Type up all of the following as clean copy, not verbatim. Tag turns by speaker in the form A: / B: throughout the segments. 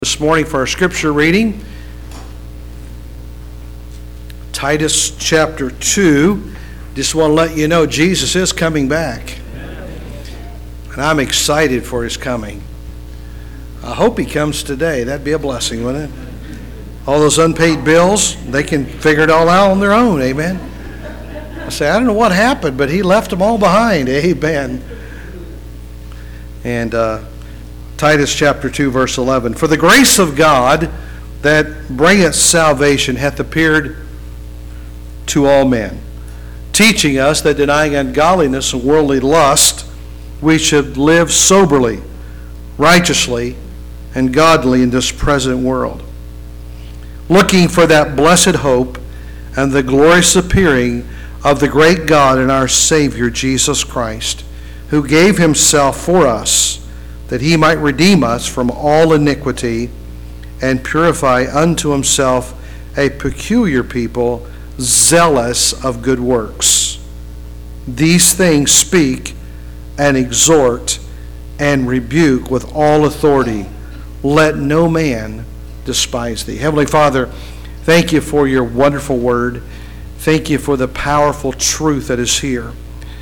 A: This morning for our scripture reading, Titus chapter 2. Just want to let you know Jesus is coming back. And I'm excited for his coming. I hope he comes today. That'd be a blessing, wouldn't it? All those unpaid bills, they can figure it all out on their own. Amen. I say, I don't know what happened, but he left them all behind. Amen. And Titus chapter 2, verse 11. For the grace of God that bringeth salvation hath appeared to all men, teaching us that denying ungodliness and worldly lust, we should live soberly, righteously, and godly in this present world, looking for that blessed hope and the glorious appearing of the great God and our Savior Jesus Christ, who gave himself for us, that he might redeem us from all iniquity and purify unto himself a peculiar people, zealous of good works. These things speak and exhort and rebuke with all authority. Let no man despise thee. Heavenly Father, thank you for your wonderful word. Thank you for the powerful truth that is here.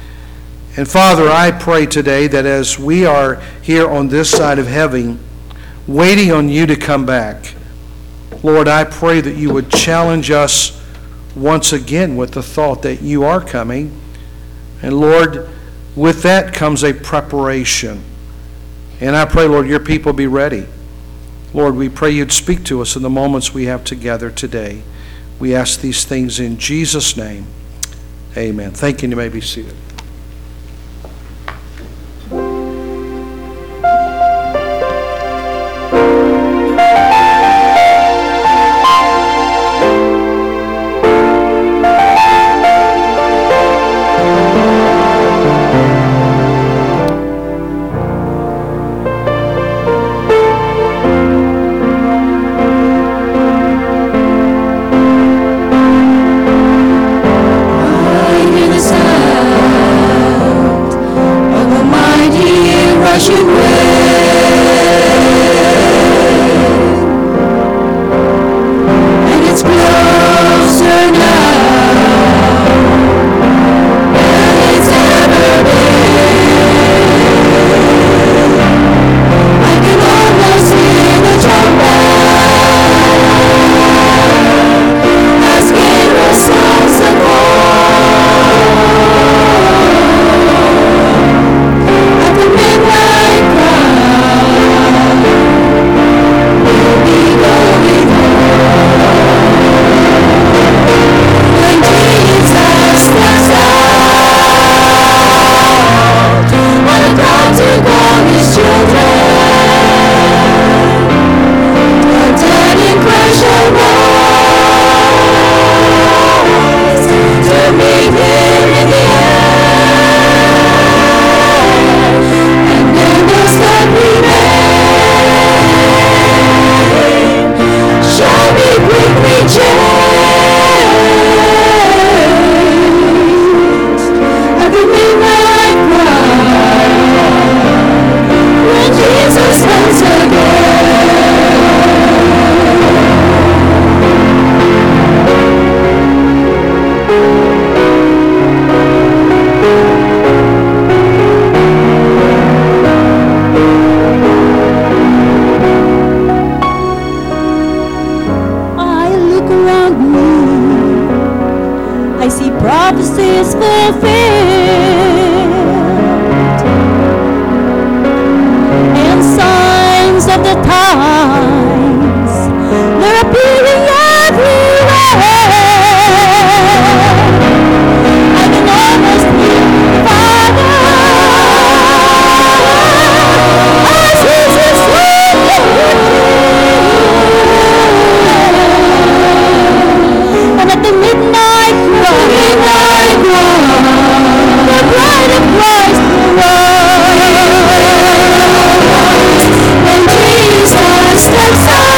A: And Father, I pray today that as we are here on this side of heaven, waiting on you to come back, Lord, I pray that you would challenge us once again with the thought that you are coming. And Lord, with that comes a preparation. And I pray, Lord, your people be ready. Lord, we pray you'd speak to us in the moments we have together today. We ask these things in Jesus' name. Amen. Thank you. You may be seated.
B: When Jesus steps out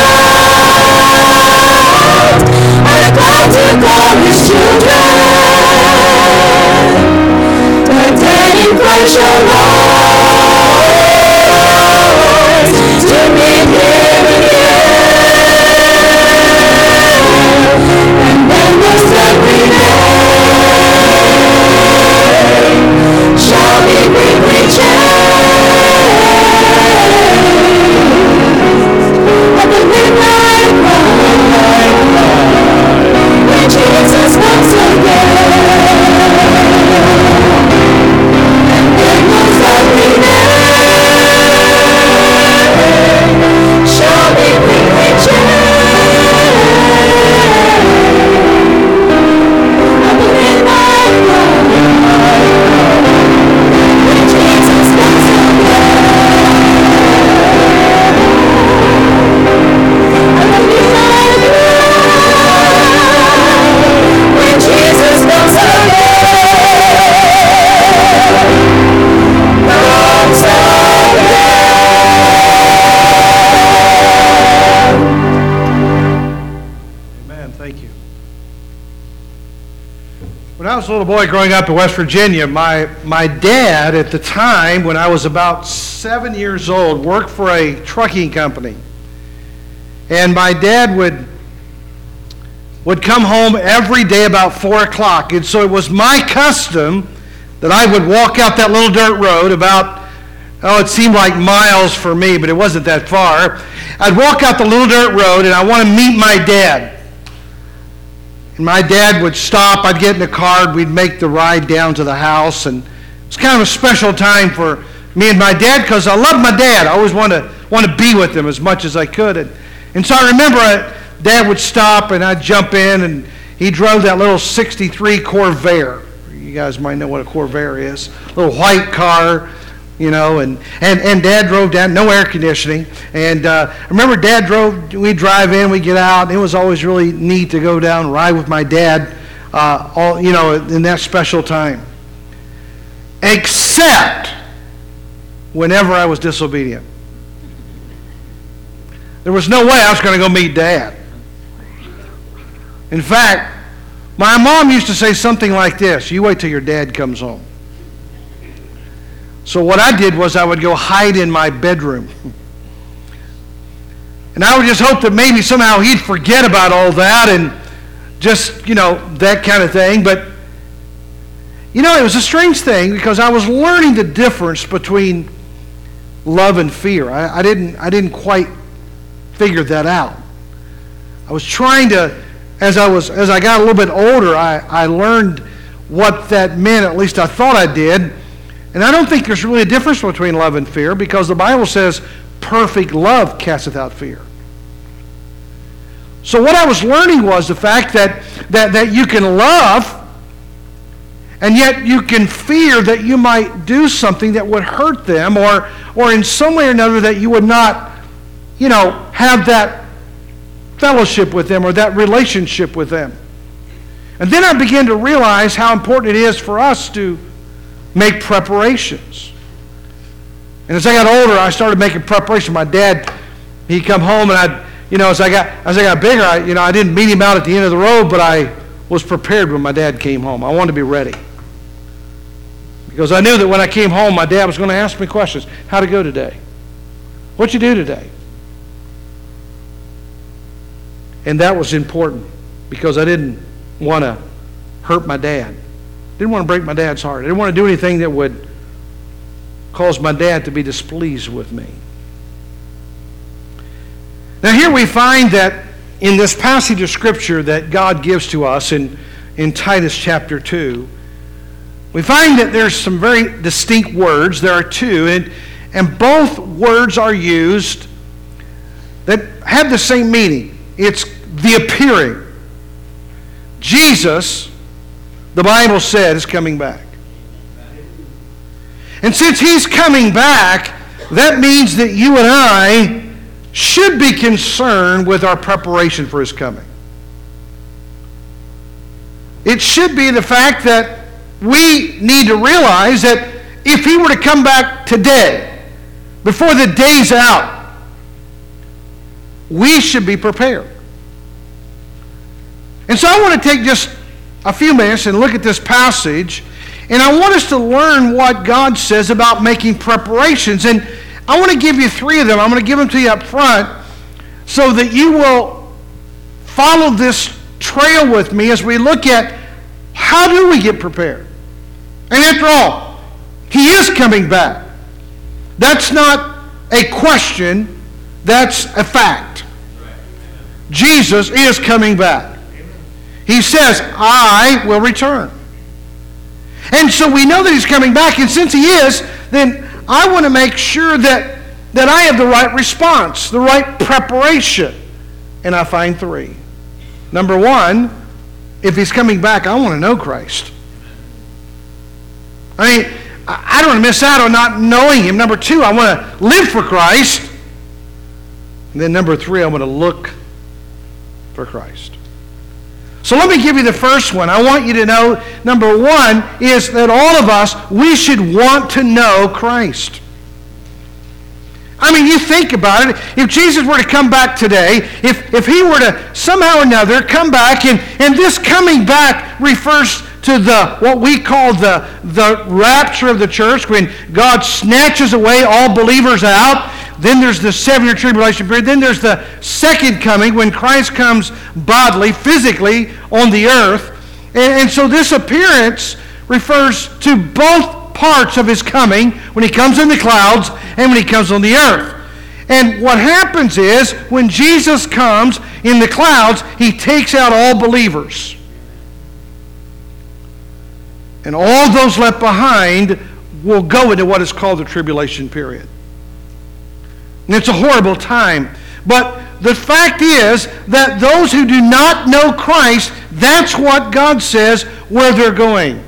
A: When I was a little boy growing up in West Virginia, my dad at the time, when I was about 7 years old, worked for a trucking company. And my dad would come home every day about 4 o'clock. And so it was my custom that I would walk out that little dirt road about, it seemed like miles for me, but it wasn't that far. I'd walk out the little dirt road and I want to meet my dad. And my dad would stop, I'd get in the car, we'd make the ride down to the house, and it's kind of a special time for me and my dad because I love my dad. I always want to be with him as much as I could. And so I remember Dad would stop and I'd jump in, and he drove that little 63 Corvair. You guys might know what a Corvair is. A little white car, and Dad drove down, no air conditioning. And I remember we'd drive in, we'd get out, and it was always really neat to go down and ride with my dad, in that special time. Except whenever I was disobedient. There was no way I was going to go meet Dad. In fact, my mom used to say something like this: you wait till your dad comes home. So what I did was I would go hide in my bedroom. And I would just hope that maybe somehow he'd forget about all that and just, that kind of thing. But, it was a strange thing because I was learning the difference between love and fear. I didn't quite figure that out. I was trying to, as I got a little bit older, I learned what that meant, at least I thought I did. And I don't think there's really a difference between love and fear because the Bible says perfect love casteth out fear. So what I was learning was the fact that you can love and yet you can fear that you might do something that would hurt them or in some way or another that you would not, have that fellowship with them or that relationship with them. And then I began to realize how important it is for us to make preparations. And as I got older, I started making preparations. My dad, he'd come home, and as I got bigger, I didn't meet him out at the end of the road, but I was prepared when my dad came home. I wanted to be ready. Because I knew that when I came home, my dad was going to ask me questions. How'd it go today? What'd you do today? And that was important because I didn't want to hurt my dad. Didn't want to break my dad's heart. I didn't want to do anything that would cause my dad to be displeased with me. Now here we find that in this passage of Scripture that God gives to us in Titus chapter 2, we find that there's some very distinct words. There are two, and both words are used that have the same meaning. It's the appearing. Jesus, the Bible said, is coming back. And since he's coming back, that means that you and I should be concerned with our preparation for his coming. It should be the fact that we need to realize that if he were to come back today, before the day's out, we should be prepared. And so I want to take just a few minutes and look at this passage, and I want us to learn what God says about making preparations. And I want to give you three of them. I'm going to give them to you up front so that you will follow this trail with me as we look at how do we get prepared. And after all, he is coming back. That's not a question, that's a fact. Jesus is coming back. He says, I will return. And so we know that he's coming back, and since he is, then I want to make sure that I have the right response, the right preparation. And I find three. Number one, if he's coming back, I want to know Christ. I don't want to miss out on not knowing him. Number two, I want to live for Christ. And then number three, I want to look for Christ. So let me give you the first one. I want you to know, number one, is that all of us, we should want to know Christ. I mean, you think about it. If Jesus were to come back today, if he were to somehow or another come back, and this coming back refers to what we call the rapture of the church, when God snatches away all believers out. Then there's the 7-year tribulation period. Then there's the second coming, when Christ comes bodily, physically on the earth. And so this appearance refers to both parts of his coming, when he comes in the clouds and when he comes on the earth. And what happens is, when Jesus comes in the clouds, he takes out all believers. And all those left behind will go into what is called the tribulation period. And it's a horrible time. But the fact is that those who do not know Christ, that's what God says where they're going.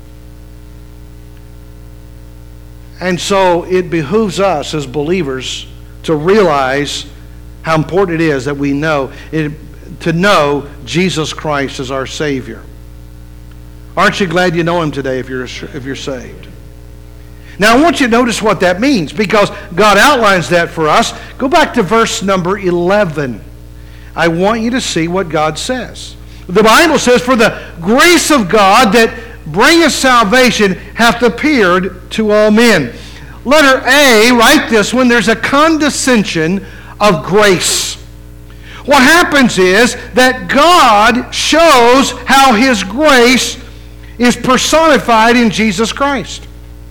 A: And so it behooves us as believers to realize how important it is that we know to know Jesus Christ as our Savior. Aren't you glad you know Him today if you're saved? Now I want you to notice what that means, because God outlines that for us. Go back to verse number 11. I want you to see what God says. The Bible says, "For the grace of God that bringeth salvation hath appeared to all men." Letter A, write this one, there's a condescension of grace. What happens is that God shows how His grace is personified in Jesus Christ.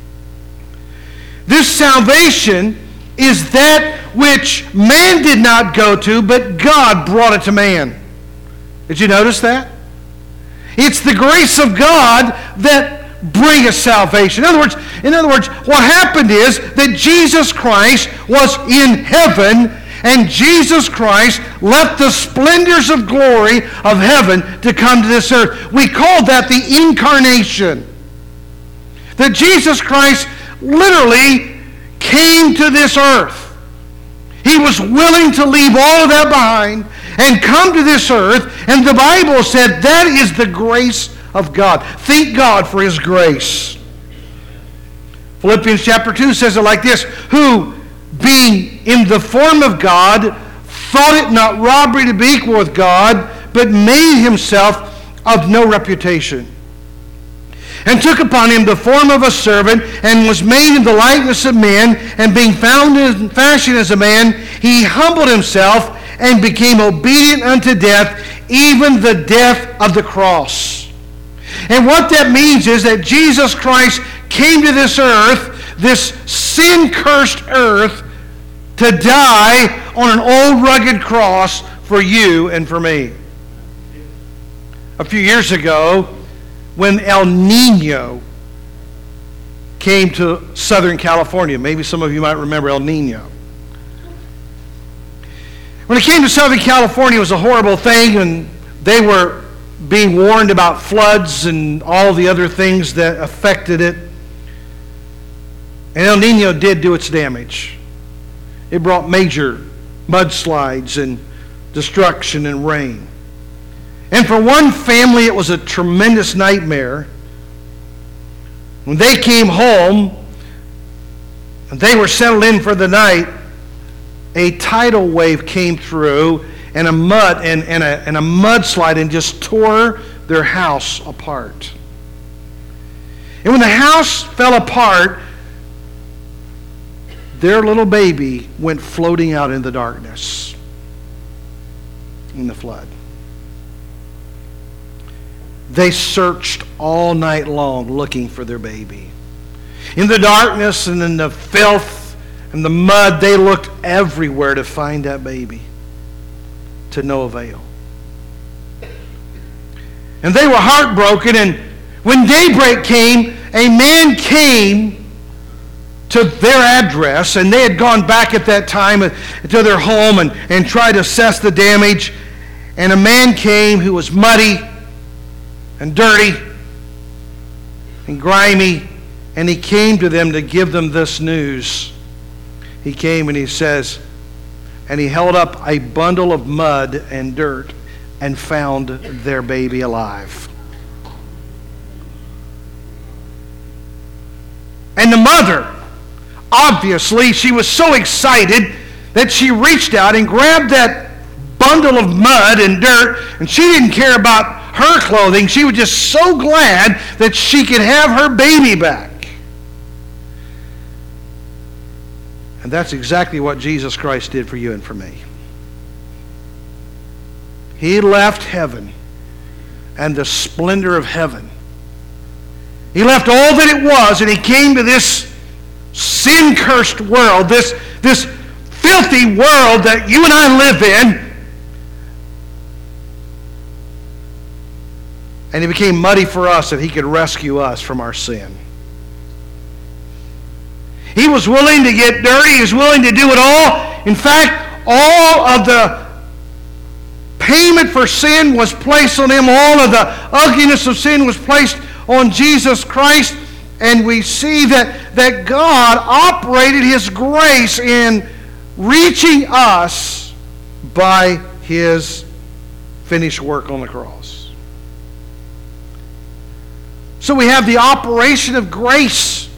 A: This salvation is that which man did not go to, but God brought it to man. Did you notice that? It's the grace of God that bringeth salvation. In other words, what happened is that Jesus Christ was in heaven, and Jesus Christ left the splendors of glory of heaven to come to this earth. We call that the incarnation. That Jesus Christ literally came to this earth. He was willing to leave all of that behind and come to this earth, and the Bible said that is the grace of God. Thank God for His grace. Philippians chapter 2 says it like this: "Who, being in the form of God, thought it not robbery to be equal with God, but made Himself of no reputation, and took upon Him the form of a servant, and was made in the likeness of men, and being found in fashion as a man, He humbled Himself, and became obedient unto death, even the death of the cross." And what that means is that Jesus Christ came to this earth, this sin-cursed earth, to die on an old rugged cross for you and for me. A few years ago, when El Nino came to Southern California, maybe some of you might remember El Nino. When it came to Southern California, it was a horrible thing, and they were being warned about floods and all the other things that affected it. And El Nino did do its damage. It brought major mudslides and destruction and rain. And for one family, it was a tremendous nightmare. When they came home and they were settled in for the night, a tidal wave came through and a mudslide and just tore their house apart. And when the house fell apart, their little baby went floating out in the darkness in the flood. They searched all night long looking for their baby. In the darkness and in the filth and the mud, they looked everywhere to find that baby. To no avail. And they were heartbroken, and when daybreak came, a man came to their address, and they had gone back at that time to their home and tried to assess the damage, and a man came who was muddy and dirty and grimy, and he came to them to give them this news. He came and he says, and he held up a bundle of mud and dirt and found their baby alive. And the mother, obviously, she was so excited that she reached out and grabbed that bundle of mud and dirt, and she didn't care about her clothing. She was just so glad that she could have her baby back. And that's exactly what Jesus Christ did for you and for me. He left heaven and the splendor of heaven. He left all that it was, and he came to this sin-cursed world, this filthy world that you and I live in. And he became muddy for us that he could rescue us from our sin. He was willing to get dirty. He was willing to do it all. In fact, all of the payment for sin was placed on him. All of the ugliness of sin was placed on Jesus Christ. And we see that God operated his grace in reaching us by his finished work on the cross. So we have the operation of grace.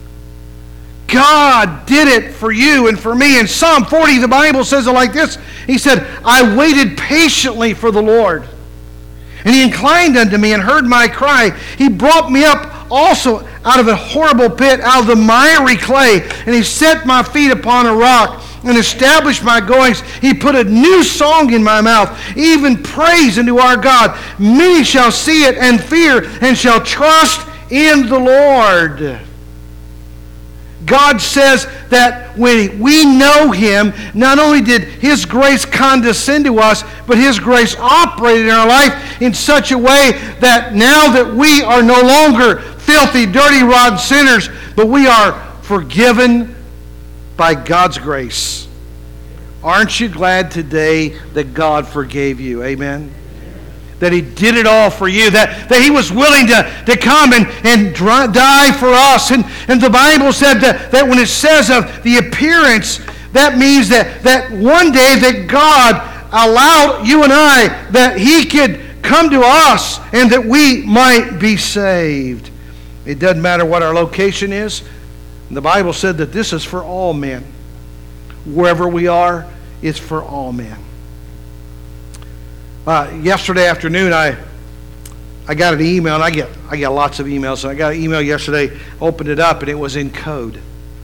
A: God did it for you and for me. In Psalm 40, the Bible says it like this. He said, I waited patiently for the Lord, and he inclined unto me and heard my cry. He brought me up also out of a horrible pit, out of the miry clay, and he set my feet upon a rock and established my goings. He put a new song in my mouth, even praise unto our God. Many shall see it and fear, and shall trust in the Lord. God says that when we know him, not only did his grace condescend to us, but his grace operated in our life in such a way that now that we are no longer filthy, dirty, rotten sinners, but we are forgiven by God's grace. Aren't you glad today that God forgave you? Amen? That he did it all for you, that he was willing to come and die for us. And the Bible said that when it says of the appearance, that means that one day that God allowed you and I, that he could come to us and that we might be saved. It doesn't matter what our location is. The Bible said that this is for all men. Wherever we are, it's for all men. Yesterday afternoon, I got an email, and I get lots of emails. And I got an email yesterday, opened it up, and it was in code.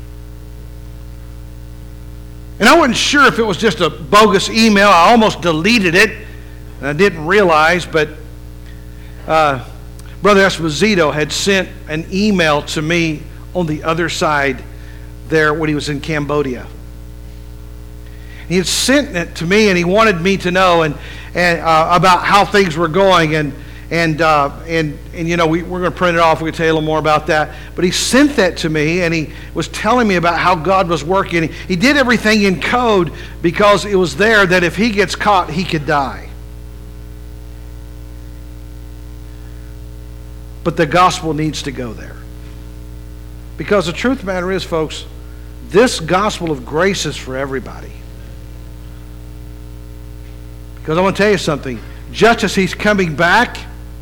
A: And I wasn't sure if it was just a bogus email. I almost deleted it, and I didn't realize, but Brother Esposito had sent an email to me on the other side there when he was in Cambodia. He had sent it to me, and he wanted me to know and about how things were going, and you know, we're going to print it off. We're going to tell you a little more about that. But he sent that to me, and he was telling me about how God was working. He did everything in code because it was there that if he gets caught, he could die. But the gospel needs to go there. Because the truth of the matter is, folks, this gospel of grace is for everybody. Because I want to tell you something. Just as he's coming back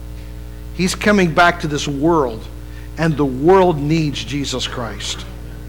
A: to this world, and the world needs Jesus Christ.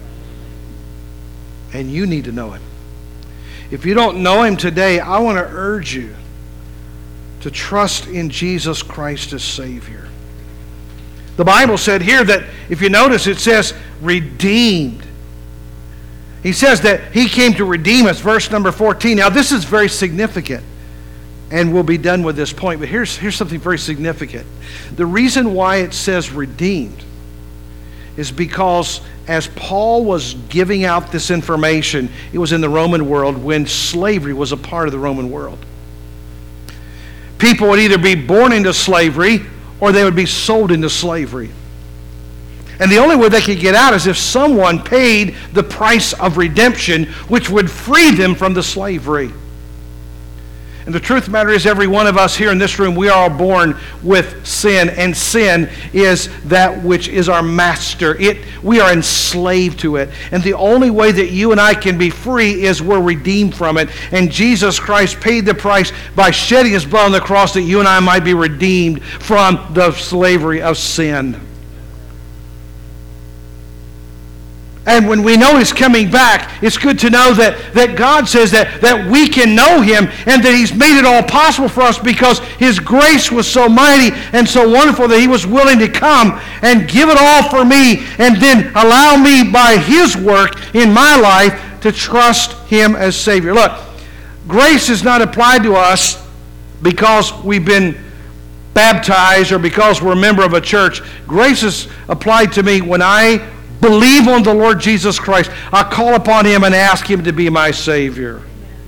A: And you need to know him. If you don't know him today, I want to urge you to trust in Jesus Christ as Savior. The Bible said here that, if you notice, it says redeemed. He says that he came to redeem us, verse number 14. Now, this is very significant, and we'll be done with this point, but here's something very significant. The reason why it says redeemed is because as Paul was giving out this information, it was in the Roman world when slavery was a part of the Roman world. People would either be born into slavery or they would be sold into slavery. And the only way they could get out is if someone paid the price of redemption, which would free them from the slavery. And the truth of the matter is, every one of us here in this room, we are all born with sin, and sin is that which is our master. We are enslaved to it. And the only way that you and I can be free is we're redeemed from it. And Jesus Christ paid the price by shedding his blood on the cross that you and I might be redeemed from the slavery of sin. And when we know He's coming back, it's good to know that God says that we can know Him and that He's made it all possible for us because His grace was so mighty and so wonderful that He was willing to come and give it all for me and then allow me by His work in my life to trust Him as Savior. Look, grace is not applied to us because we've been baptized or because we're a member of a church. Grace is applied to me when I believe on the Lord Jesus Christ. I call upon Him and ask Him to be my Savior.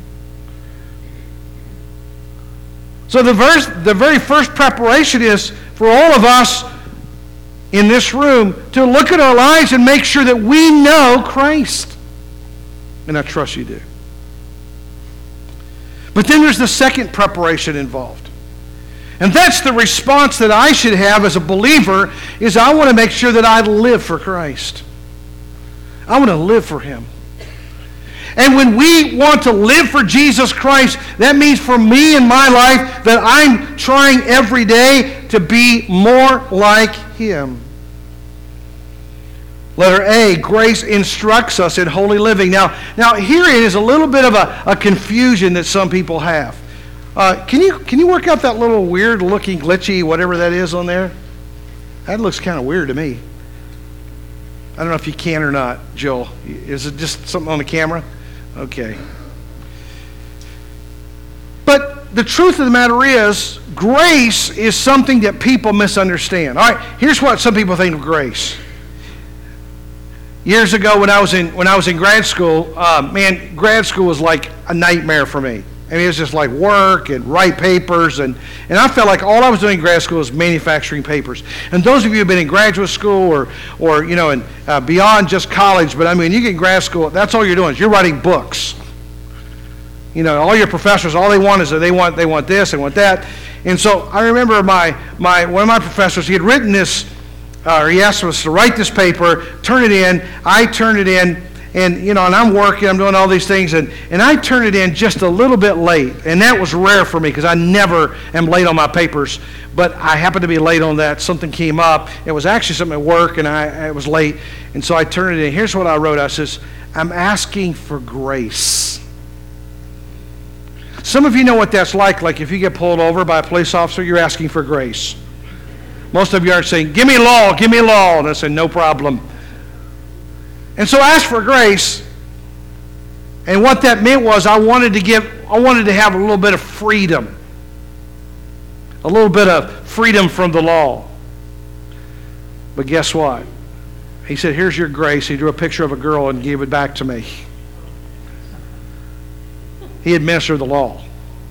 A: So the very first preparation is for all of us in this room to look at our lives and make sure that we know Christ. And I trust you do. But then there's the second preparation involved. And that's the response that I should have as a believer, is I want to make sure that I live for Christ. I want to live for Him. And when we want to live for Jesus Christ, that means for me in my life that I'm trying every day to be more like Him. Letter A, grace instructs us in holy living. Now here is a little bit of a confusion that some people have. Can you work out that little weird looking glitchy whatever that is on there? That looks kind of weird to me. I don't know if you can or not, Joel. Is it just something on the camera? Okay. But the truth of the matter is, grace is something that people misunderstand. All right, here's what some people think of grace. Years ago when I was in grad school, grad school was like a nightmare for me. I mean, it was just like work and write papers, and I felt like all I was doing in grad school was manufacturing papers. And those of you who have been in graduate school or and beyond just college, but I mean, you get in grad school, that's all you're doing is you're writing books. You know, all your professors, all they want is that they want this, they want that. And so I remember one of my professors, he had written this, or he asked us to write this paper, turn it in. I turned it in. And, and I'm working, I'm doing all these things, and I turned it in just a little bit late. And that was rare for me because I never am late on my papers. But I happened to be late on that. Something came up. It was actually something at work, and I was late. And so I turned it in. Here's what I wrote. I says, I'm asking for grace. Some of you know what that's like. Like if you get pulled over by a police officer, you're asking for grace. Most of you are saying, give me law, give me law. And I said, no problem. And so I asked for grace, and what that meant was I wanted to have a little bit of freedom. A little bit of freedom from the law. But guess what? He said, here's your grace. He drew a picture of a girl and gave it back to me. He administered the law.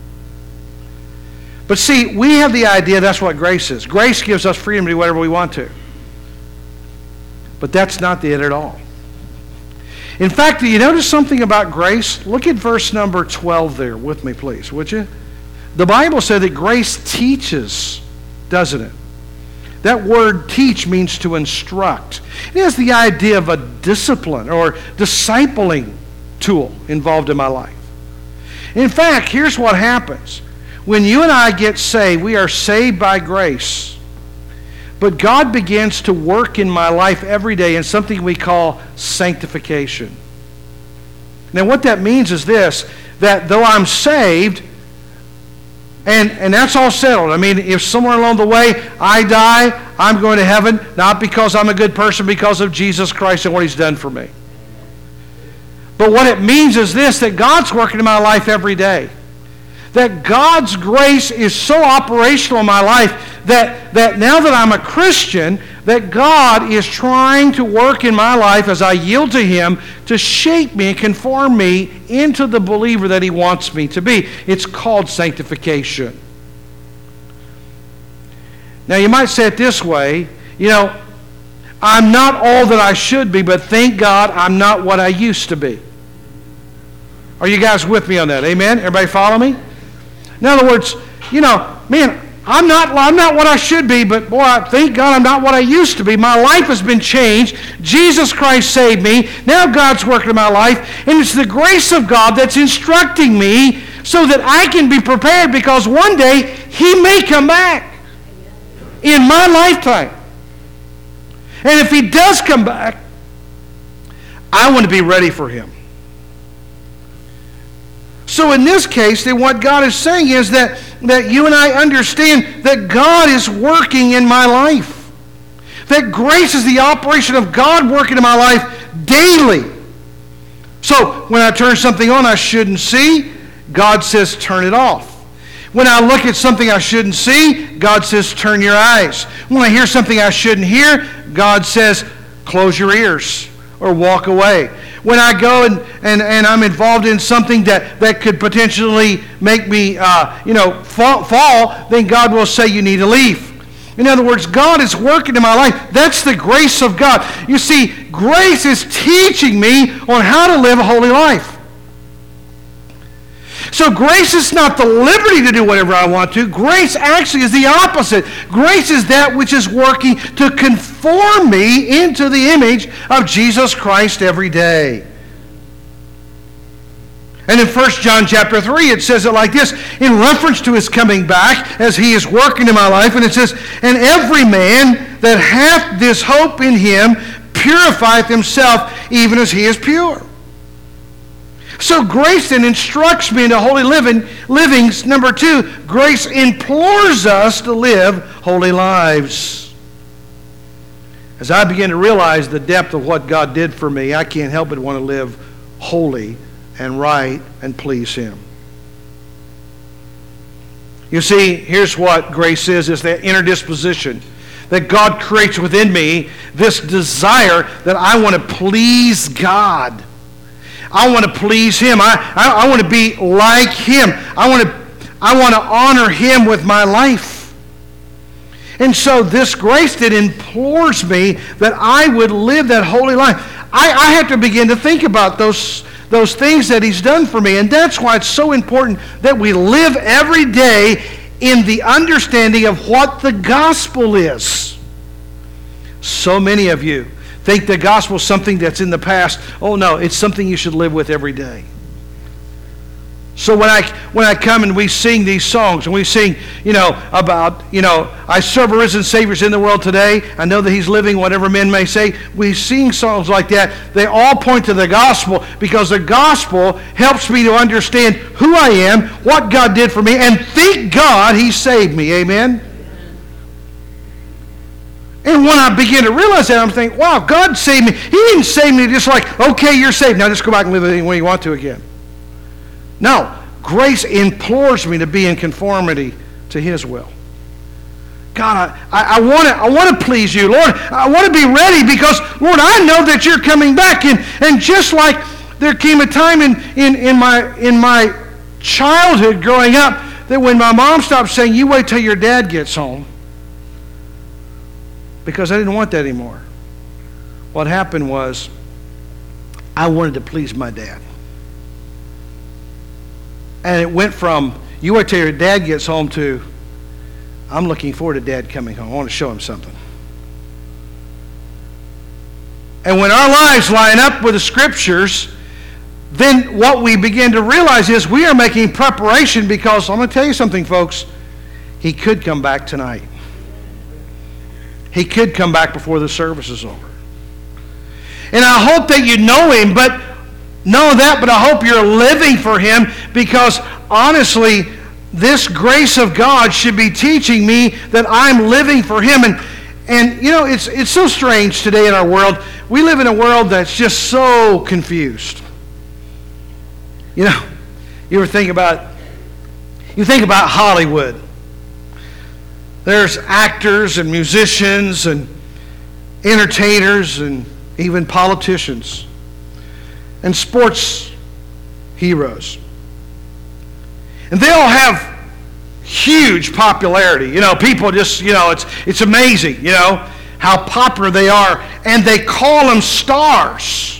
A: But see, we have the idea that's what grace is. Grace gives us freedom to do whatever we want to. But that's not it at all. In fact, do you notice something about grace? Look at verse number 12 there with me, please, would you? The Bible said that grace teaches, doesn't it? That word teach means to instruct. It has the idea of a discipline or discipling tool involved in my life. In fact, here's what happens. When you and I get saved, we are saved by grace. But God begins to work in my life every day in something we call sanctification. Now what that means is this, that though I'm saved, and that's all settled. I mean, if somewhere along the way I die, I'm going to heaven, not because I'm a good person, because of Jesus Christ and what He's done for me. But what it means is this, that God's working in my life every day. That God's grace is so operational in my life that now that I'm a Christian, that God is trying to work in my life as I yield to Him to shape me and conform me into the believer that He wants me to be. It's called sanctification. Now you might say it this way, I'm not all that I should be, but thank God I'm not what I used to be. Are you guys with me on that? Amen? Everybody follow me? In other words, I'm not what I should be, but boy, thank God I'm not what I used to be. My life has been changed. Jesus Christ saved me. Now God's working in my life, and it's the grace of God that's instructing me so that I can be prepared, because one day He may come back in my lifetime. And if He does come back, I want to be ready for Him. So in this case, then what God is saying is that you and I understand that God is working in my life. That grace is the operation of God working in my life daily. So when I turn something on I shouldn't see, God says turn it off. When I look at something I shouldn't see, God says turn your eyes. When I hear something I shouldn't hear, God says close your ears or walk away. When I go and I'm involved in something that could potentially make me fall, then God will say you need to leave. In other words, God is working in my life. That's the grace of God. You see, grace is teaching me on how to live a holy life. So grace is not the liberty to do whatever I want to. Grace actually is the opposite. Grace is that which is working to conform me into the image of Jesus Christ every day. And in 1 John chapter 3, it says it like this, in reference to His coming back, as He is working in my life, and it says, and every man that hath this hope in Him purifieth himself, even as He is pure. So grace then instructs me into holy livings. Number 2, grace implores us to live holy lives. As I begin to realize the depth of what God did for me, I can't help but want to live holy and right and please Him. You see, here's what grace is that inner disposition that God creates within me, this desire that I want to please God. I want to please Him. I want to be like Him. I want to honor Him with my life. And so this grace that implores me that I would live that holy life. I have to begin to think about those things that He's done for me. And that's why it's so important that we live every day in the understanding of what the gospel is. So many of you think the gospel is something that's in the past. Oh no, it's something you should live with every day. So when I come and we sing these songs and we sing, about, I serve a risen Savior's in the world today. I know that He's living, whatever men may say. We sing songs like that. They all point to the gospel because the gospel helps me to understand who I am, what God did for me, and thank God He saved me. Amen? And when I begin to realize that, I'm thinking, wow, God saved me. He didn't save me just like, okay, you're saved. Now just go back and live any way you want to again. No, grace implores me to be in conformity to His will. God, I want to please You, Lord. I want to be ready because, Lord, I know that You're coming back. And just like there came a time in my childhood growing up that when my mom stopped saying, you wait till your dad gets home, because I didn't want that anymore. What happened was I wanted to please my dad. And it went from, you wait till your dad gets home to, I'm looking forward to Dad coming home. I want to show him something. And when our lives line up with the Scriptures, then what we begin to realize is we are making preparation because, I'm going to tell you something, folks, He could come back tonight. He could come back before the service is over. And I hope that you know Him, but I hope you're living for Him because honestly, this grace of God should be teaching me that I'm living for Him. And it's so strange today in our world. We live in a world that's just so confused. You think about Hollywood. There's actors and musicians and entertainers and even politicians and sports heroes. And they all have huge popularity. People just, it's amazing, how popular they are. And they call them stars.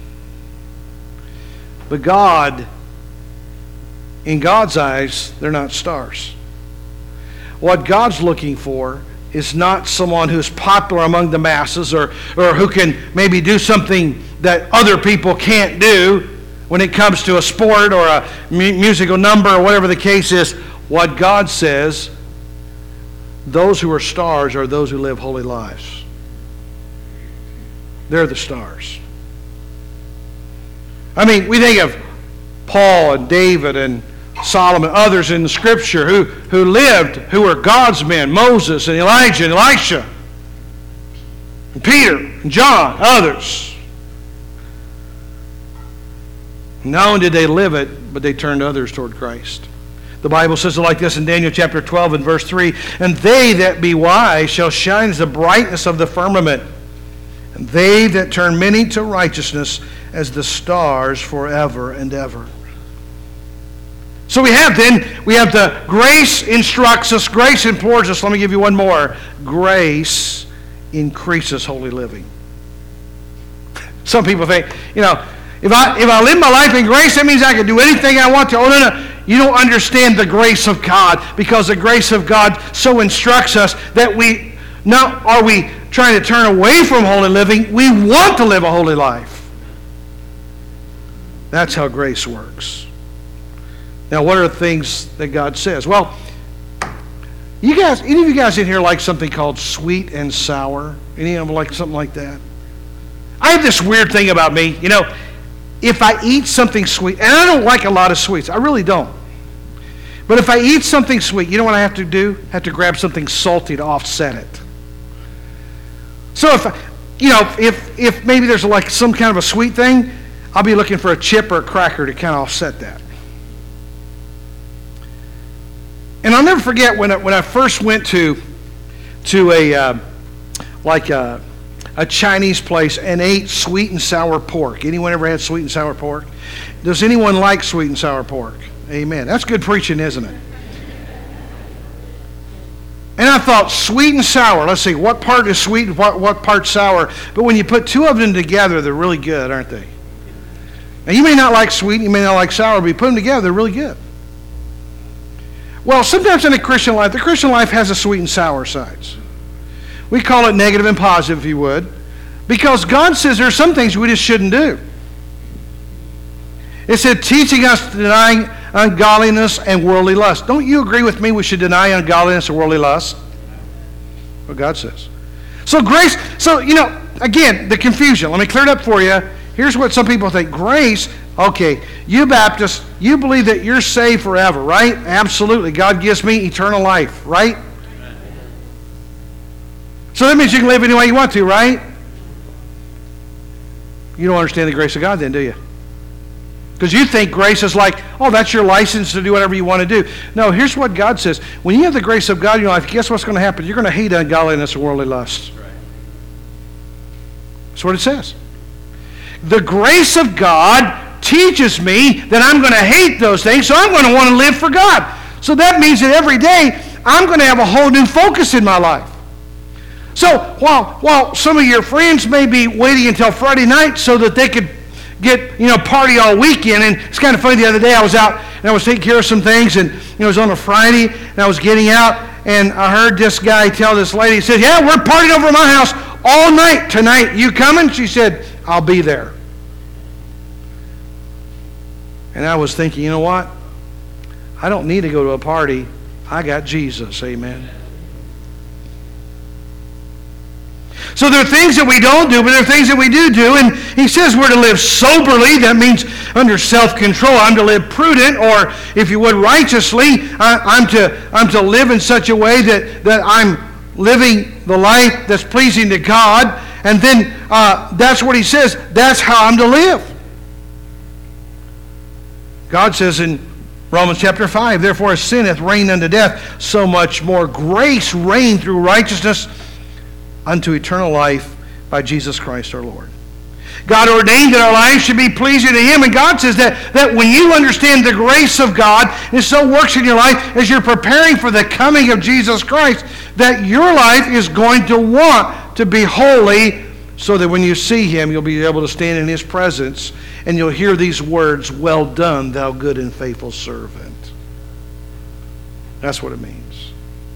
A: But God, in God's eyes, they're not stars. What God's looking for is not someone who's popular among the masses or who can maybe do something that other people can't do when it comes to a sport or a musical number or whatever the case is. What God says, those who are stars are those who live holy lives. They're the stars. I mean, we think of Paul and David and Solomon, others in the Scripture who lived, who were God's men, Moses and Elijah and Elisha, and Peter and John, others. Not only did they live it, but they turned others toward Christ. The Bible says it like this in Daniel chapter 12 and verse 3, "And they that be wise shall shine as the brightness of the firmament, and they that turn many to righteousness as the stars forever and ever." So we have the grace instructs us, grace implores us. Let me give you one more. Grace increases holy living. Some people think, if I live my life in grace, that means I can do anything I want to. Oh, no. You don't understand the grace of God, because the grace of God so instructs us that we not are we trying to turn away from holy living. We want to live a holy life. That's how grace works. Now, what are the things that God says? Well, any of you guys in here like something called sweet and sour? Any of them like something like that? I have this weird thing about me. If I eat something sweet, and I don't like a lot of sweets, I really don't. But if I eat something sweet, you know what I have to do? I have to grab something salty to offset it. So if maybe there's like some kind of a sweet thing, I'll be looking for a chip or a cracker to kind of offset that. And I'll never forget when I first went to a Chinese place and ate sweet and sour pork. Anyone ever had sweet and sour pork? Does anyone like sweet and sour pork? Amen. That's good preaching, isn't it? And I thought, sweet and sour. Let's see, what part is sweet and what part's sour? But when you put two of them together, they're really good, aren't they? Now, you may not like sweet, you may not like sour, but you put them together, they're really good. Well, sometimes in the Christian life has a sweet and sour sides. We call it negative and positive, if you would, because God says there are some things we just shouldn't do. It said, teaching us to deny ungodliness and worldly lust. Don't you agree with me we should deny ungodliness and worldly lust? What God says. So grace, again, the confusion. Let me clear it up for you. Here's what some people think. Grace, okay, you Baptists, you believe that you're saved forever, right? Absolutely. God gives me eternal life, right? Amen. So that means you can live any way you want to, right? You don't understand the grace of God then, do you? Because you think grace is like, oh, that's your license to do whatever you want to do. No, here's what God says. When you have the grace of God in your life, guess what's going to happen? You're going to hate ungodliness and worldly lust. Right. That's what it says. The grace of God teaches me that I'm going to hate those things, so I'm going to want to live for God. So that means that every day I'm going to have a whole new focus in my life. So while some of your friends may be waiting until Friday night so that they could get, party all weekend, and it's kind of funny, the other day I was out and I was taking care of some things, and it was on a Friday, and I was getting out, and I heard this guy tell this lady, he said, yeah, we're partying over at my house all night tonight. You coming? She said, I'll be there. And I was thinking, you know what? I don't need to go to a party. I got Jesus. Amen. So there are things that we don't do, but there are things that we do. And he says we're to live soberly. That means under self-control. I'm to live prudent, or if you would, righteously. I'm to live in such a way that I'm living the life that's pleasing to God. And then that's what he says. That's how I'm to live. God says in Romans chapter 5, therefore as sin hath reigned unto death, so much more grace reigned through righteousness unto eternal life by Jesus Christ our Lord. God ordained that our lives should be pleasing to him, and God says that when you understand the grace of God, it so works in your life as you're preparing for the coming of Jesus Christ, that your life is going to want to be holy, so that when you see him, you'll be able to stand in his presence and you'll hear these words, well done, thou good and faithful servant. That's what it means.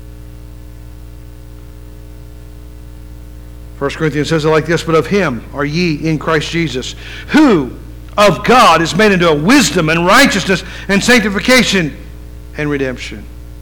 A: 1 Corinthians says it like this, but of him are ye in Christ Jesus, who of God is made into a wisdom and righteousness and sanctification and redemption.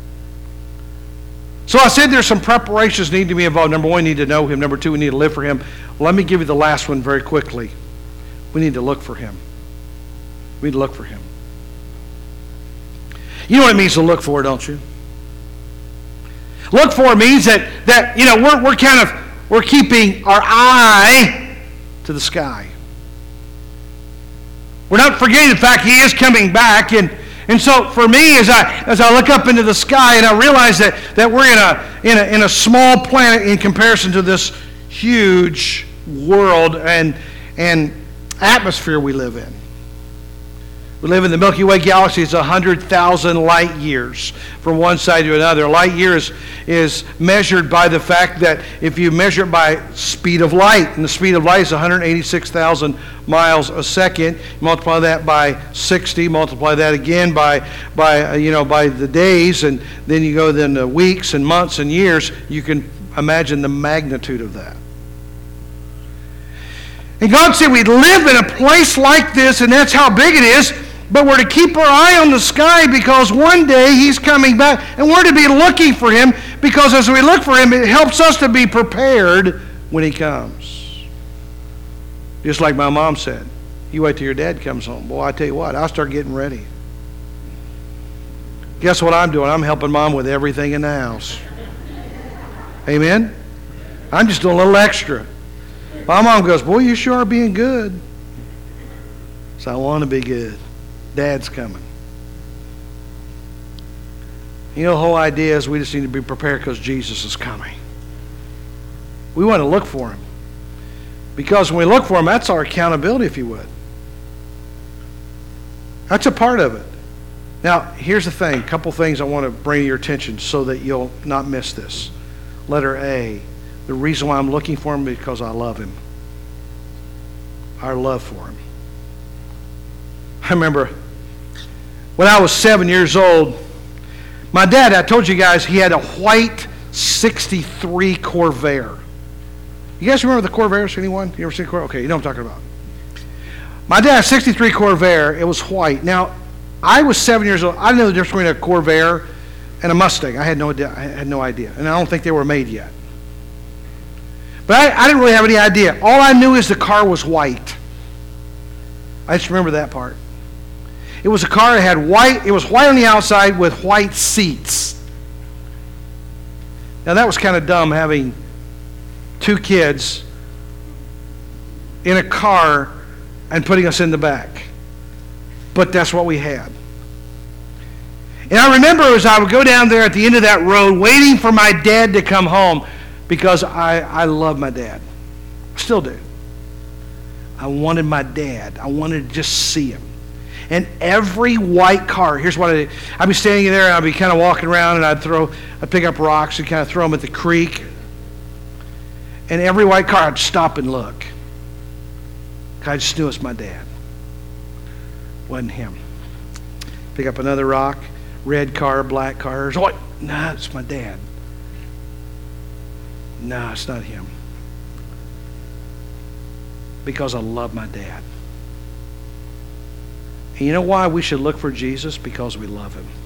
A: So I said there's some preparations need to be involved. Number one, we need to know him. Number two, we need to live for him. Let me give you the last one very quickly. We need to look for him. We need to look for him. You know what it means to look for, don't you? Look for means that we're keeping our eye to the sky. We're not forgetting the fact he is coming back, and so for me, as I look up into the sky and I realize that we're in a small planet in comparison to this huge world and atmosphere we live in. We live in the Milky Way galaxy. It's 100,000 light years from one side to another. A light year is measured by the fact that if you measure it by speed of light, and the speed of light is 186,000 miles a second, multiply that by 60, multiply that again by the days, and then you go then to weeks and months and years, you can imagine the magnitude of that. And God said we live in a place like this, and that's how big it is, but we're to keep our eye on the sky because one day he's coming back, and we're to be looking for him because as we look for him, it helps us to be prepared when he comes. Just like my mom said, you wait till your dad comes home. Boy, I tell you what, I'll start getting ready. Guess what I'm doing? I'm helping Mom with everything in the house. Amen? I'm just doing a little extra. My mom goes, boy, you sure are being good. So I want to be good. Dad's coming. You know, the whole idea is we just need to be prepared because Jesus is coming. We want to look for him. Because when we look for him, that's our accountability, if you would. That's a part of it. Now, here's the thing. A couple things I want to bring to your attention so that you'll not miss this. Letter A. The reason why I'm looking for him is because I love him. Our love for him. I remember when I was 7 years old, my dad, I told you guys, he had a white 63 Corvair. You guys remember the Corvairs? Anyone? You ever seen a Corvair? Okay, you know what I'm talking about. My dad had a 63 Corvair. It was white. Now, I was 7 years old. I didn't know the difference between a Corvair and a Mustang. I had no idea. And I don't think they were made yet. But I didn't really have any idea. All I knew is the car was white. I just remember that part. It was a car that had white, it was white on the outside with white seats. Now that was kind of dumb having two kids in a car and putting us in the back. But that's what we had. And I remember as I would go down there at the end of that road waiting for my dad to come home because I love my dad. I still do. I wanted my dad. I wanted to just see him. And every white car, here's what I did. I'd be standing there and I'd be kind of walking around and I'd pick up rocks and kind of throw them at the creek. And every white car, I'd stop and look. I just knew it's my dad. Wasn't him. Pick up another rock, red car, black car. Nah, it's my dad. No, it's not him. Because I love my dad. And you know why we should look for Jesus? Because we love him.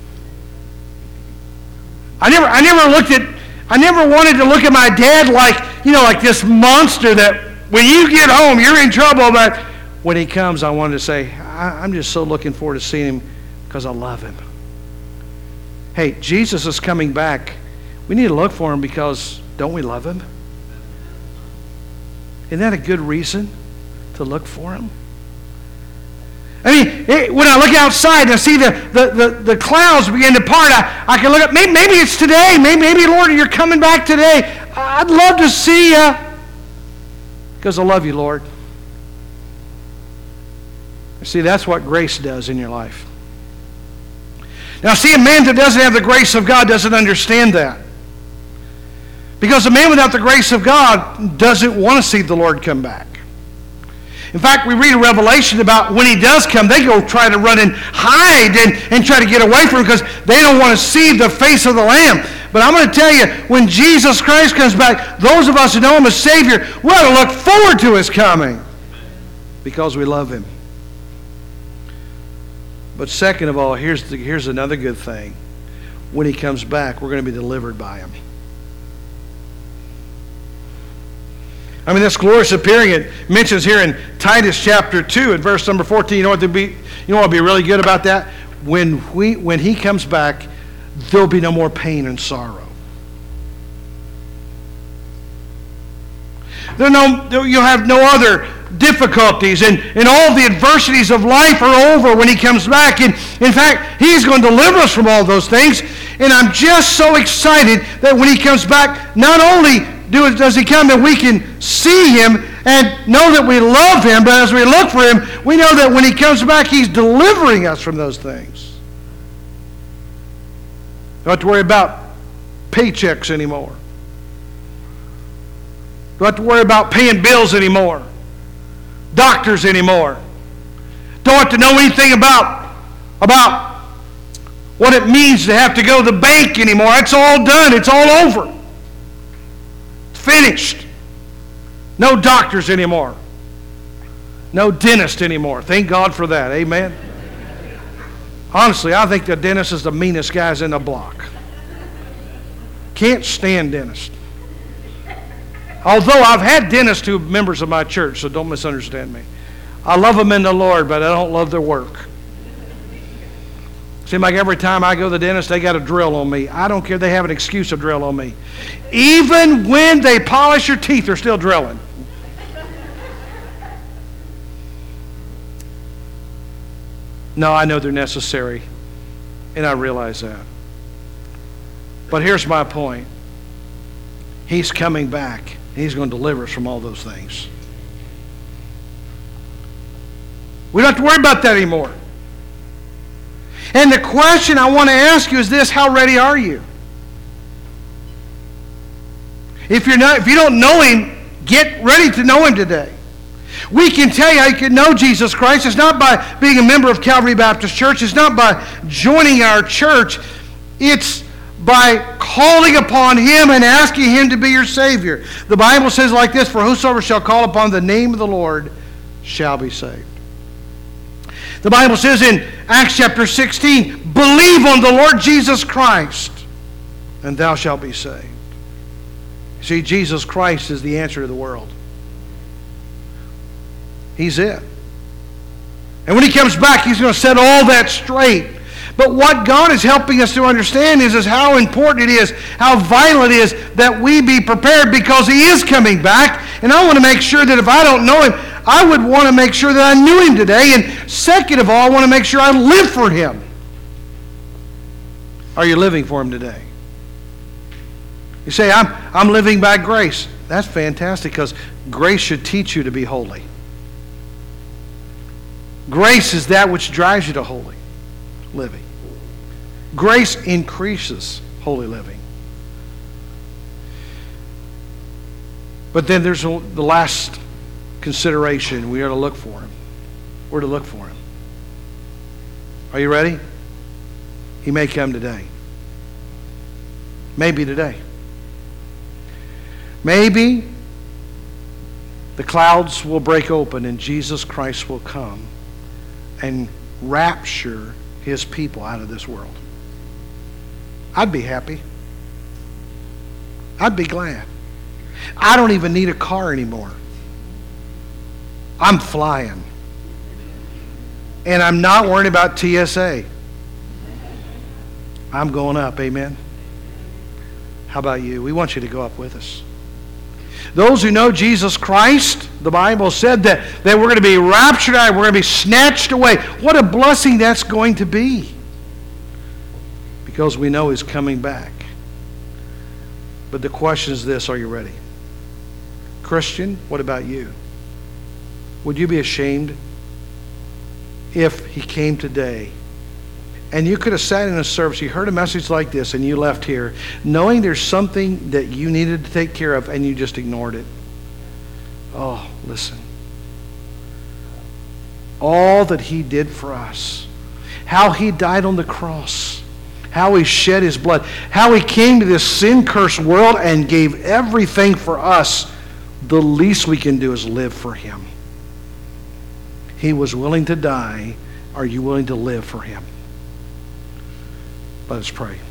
A: I never wanted to look at my dad like this monster that when you get home, you're in trouble. But when he comes, I wanted to say, I'm just so looking forward to seeing him because I love him. Hey, Jesus is coming back. We need to look for him because don't we love him? Isn't that a good reason to look for him? I mean, when I look outside and I see the clouds begin to part, I can look up, maybe it's today. Maybe, Lord, you're coming back today. I'd love to see you because I love you, Lord. See, that's what grace does in your life. Now, see, a man that doesn't have the grace of God doesn't understand that. Because a man without the grace of God doesn't want to see the Lord come back. In fact, we read a Revelation about when he does come, they go try to run and hide and try to get away from him because they don't want to see the face of the Lamb. But I'm going to tell you, when Jesus Christ comes back, those of us who know him as Savior, we ought to look forward to his coming because we love him. But second of all, here's another good thing. When he comes back, we're going to be delivered by him. I mean, this glorious appearing, it mentions here in Titus chapter 2 at verse number 14. You know what would be really good about that? When he comes back, there'll be no more pain and sorrow. You'll have no other difficulties, and all the adversities of life are over when he comes back. And in fact, he's going to deliver us from all those things. And I'm just so excited that when he comes back, not only does he come and we can see him and know that we love him, but as we look for him, we know that when he comes back, he's delivering us from those things. Don't have to worry about paychecks anymore. Don't have to worry about paying bills anymore. Doctors anymore. Don't have to know anything about what it means to have to go to the bank anymore. It's all done. It's all over. It's finished. No doctors anymore. No dentist anymore. Thank God for that. Amen. Honestly, I think the dentist is the meanest guys in the block. Can't stand dentists. Although I've had dentists who are members of my church, so don't misunderstand me. I love them in the Lord, but I don't love their work. Seems like every time I go to the dentist, they got a drill on me. I don't care. They have an excuse to drill on me. Even when they polish your teeth, they're still drilling. No, I know they're necessary, and I realize that. But here's my point. He's coming back. He's going to deliver us from all those things. We don't have to worry about that anymore. And the question I want to ask you is this: how ready are you? If you don't know him, get ready to know him today. We can tell you how you can know Jesus Christ. It's not by being a member of Calvary Baptist Church. It's not by joining our church. It's by calling upon him and asking him to be your Savior. The Bible says like this: for whosoever shall call upon the name of the Lord shall be saved. The Bible says in Acts chapter 16, believe on the Lord Jesus Christ, and thou shalt be saved. See, Jesus Christ is the answer to the world. He's it. And when he comes back, he's going to set all that straight. But what God is helping us to understand is how important it is, how vital it is that we be prepared, because he is coming back. And I want to make sure that if I don't know him, I would want to make sure that I knew him today. And second of all, I want to make sure I live for him. Are you living for him today? You say, I'm living by grace. That's fantastic, because grace should teach you to be holy. Grace is that which drives you to holy living. Grace increases holy living. But then there's the last consideration. We are to look for him. We're to look for him. Are you ready? He may come today. Maybe today. Maybe the clouds will break open and Jesus Christ will come and rapture his people out of this world. I'd be happy. I'd be glad. I don't even need a car anymore. I'm flying. And I'm not worrying about TSA. I'm going up, amen? How about you? We want you to go up with us. Those who know Jesus Christ, the Bible said that we're going to be raptured out, we're going to be snatched away. What a blessing that's going to be. Because we know he's coming back. But the question is this: are you ready? Christian, what about you? Would you be ashamed if he came today and you could have sat in a service, you heard a message like this, and you left here knowing there's something that you needed to take care of and you just ignored it? Oh, listen. All that he did for us, how he died on the cross, how he shed his blood, how he came to this sin-cursed world and gave everything for us, the least we can do is live for him. He was willing to die. Are you willing to live for him? Let us pray.